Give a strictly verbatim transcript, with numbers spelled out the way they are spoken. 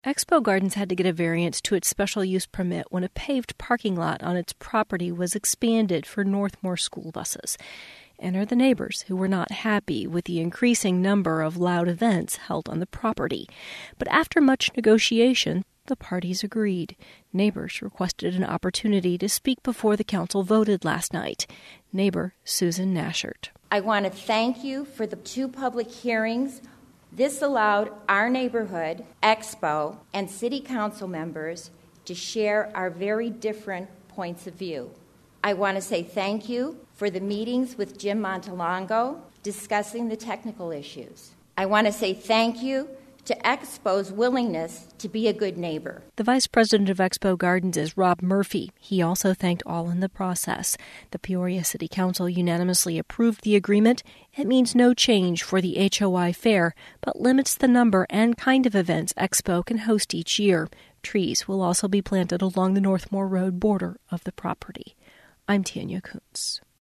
Expo Gardens had to get a variance to its special use permit when a paved parking lot on its property was expanded for Northmore school buses. Enter the neighbors who were not happy with the increasing number of loud events held on the property. But after much negotiation, the parties agreed. Neighbors requested an opportunity to speak before the council voted last night. Neighbor Susan Nashert. I want to thank you for the two public hearings. This allowed our neighborhood, Expo, and city council members to share our very different points of view. I want to say thank you for the meetings with Jim Montalongo discussing the technical issues. I want to say thank you to Expo's willingness to be a good neighbor. The vice president of Expo Gardens is Rob Murphy. He also thanked all in the process. The Peoria City Council unanimously approved the agreement. It means no change for the H O I fair, but limits the number and kind of events Expo can host each year. Trees will also be planted along the Northmore Road border of the property. I'm Tanya Kuntz.